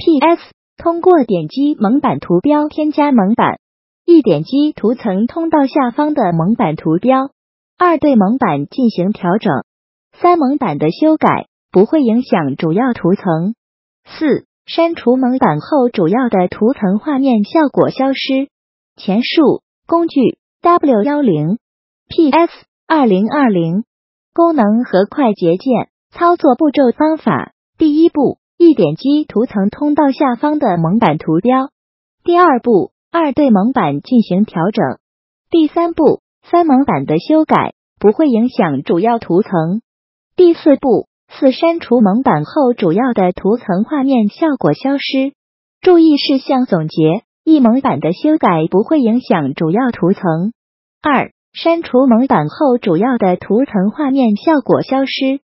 PS 通过点击蒙版图标添加蒙版。一点击图层通道下方的蒙版图标。二对蒙版进行调整。三蒙版的修改不会影响主要图层。四、删除蒙版后主要的图层画面效果消失。前述工具 W10 PS 2020功能和快捷键操作步骤方法。第一步，一点击图层通道下方的蒙版图标。第二步，二对蒙版进行调整。第三步，三蒙版的修改不会影响主要图层。第四步，四删除蒙版后主要的图层画面效果消失。注意事项总结：一蒙版的修改不会影响主要图层。二、删除蒙版后主要的图层画面效果消失。